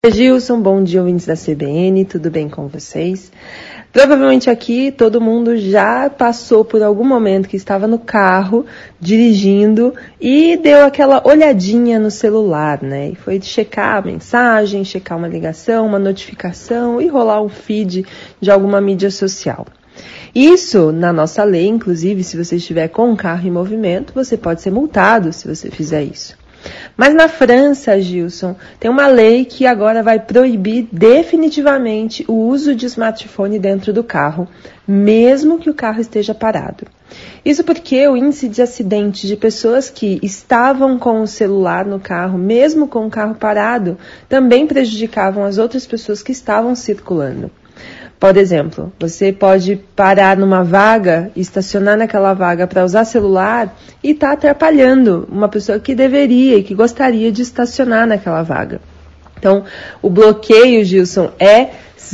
Gilson, bom dia, ouvintes da CBN, tudo bem com vocês? Provavelmente aqui todo mundo já passou por algum momento que estava no carro, dirigindo e deu aquela olhadinha no celular, né? E foi checar a mensagem, checar uma ligação, uma notificação e rolar um feed de alguma mídia social. Isso, na nossa lei, inclusive, se você estiver com um carro em movimento, você pode ser multado se você fizer isso. Mas na França, Gilson, tem uma lei que agora vai proibir definitivamente o uso de smartphone dentro do carro, mesmo que o carro esteja parado. Isso porque o índice de acidente de pessoas que estavam com o celular no carro, mesmo com o carro parado, também prejudicavam as outras pessoas que estavam circulando. Por exemplo, você pode parar numa vaga, estacionar naquela vaga para usar celular e estar atrapalhando uma pessoa que deveria e que gostaria de estacionar naquela vaga. Então, o bloqueio, Gilson, é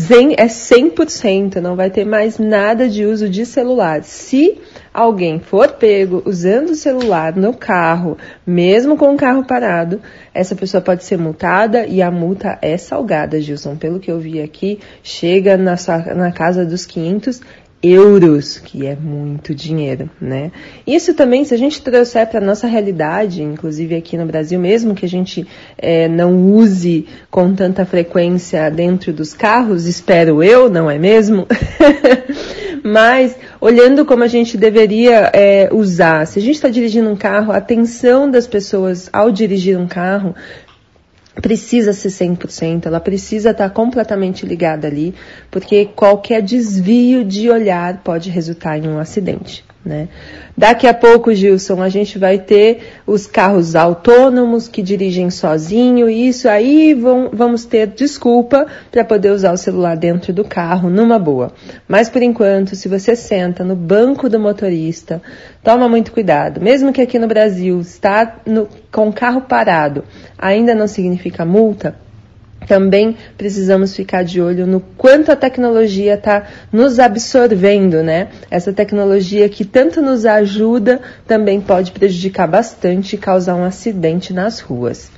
100%, não vai ter mais nada de uso de celular. Se alguém for pego usando o celular no carro, mesmo com o carro parado, essa pessoa pode ser multada e a multa é salgada, Gilson. Pelo que eu vi aqui, chega na casa dos 500 euros, que é muito dinheiro, né? Isso também, se a gente trouxer para a nossa realidade, inclusive aqui no Brasil, mesmo que a gente não use com tanta frequência dentro dos carros, espero eu, não é mesmo? Mas, olhando como a gente deveria usar, se a gente está dirigindo um carro, a atenção das pessoas ao dirigir um carro precisa ser 100%, ela precisa estar completamente ligada ali, porque qualquer desvio de olhar pode resultar em um acidente, né? Daqui a pouco, Gilson, a gente vai ter os carros autônomos que dirigem sozinho, e isso aí vamos ter desculpa para poder usar o celular dentro do carro, numa boa. Mas, por enquanto, se você senta no banco do motorista, toma muito cuidado. Mesmo que aqui no Brasil estar com o carro parado ainda não significa multa, também precisamos ficar de olho no quanto a tecnologia está nos absorvendo, né? Essa tecnologia que tanto nos ajuda também pode prejudicar bastante e causar um acidente nas ruas.